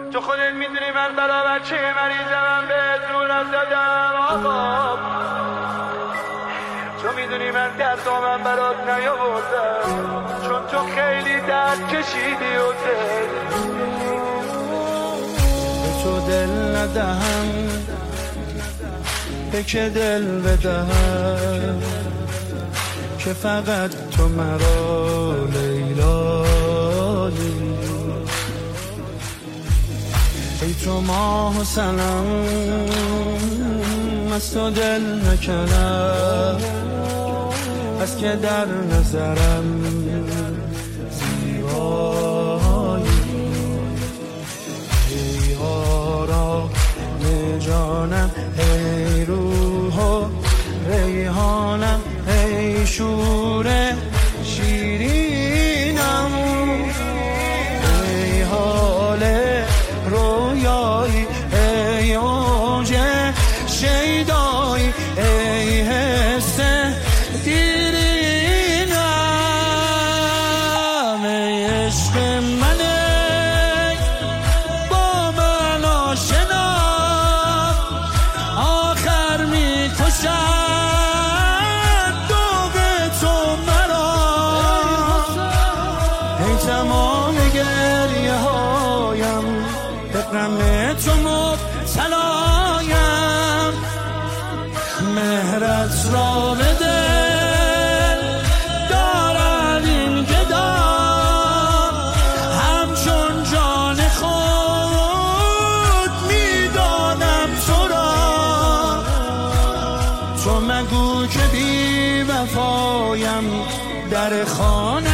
تو خودت میدونی من برا بچه مریضم بهت رو نزدم آقا، تو میدونی من دردامم برات نیاوردم، چون تو خیلی درد کشیدی و به تو دل ندهم، به که دل بدهم که فقط تو مرا لیلایی. ای تو ماه و سنم از تو دل نکنم، از که در نظرم زیبایی. ای آرام جانم، ای روح و ریحانم، ای شور شیرینم، ای حال رویایی، ای اوج شیدایی، ای حس دیرینم، ای عشق منه با من آشنا، آخر می کشد دوغ تو مرا. ای تمام گریه هایم به غم تو مبتلایم، مهرت را به دل دارد این گدا، همچون جان خود میدانم تو را. تو مگو که بی وفایم در خانه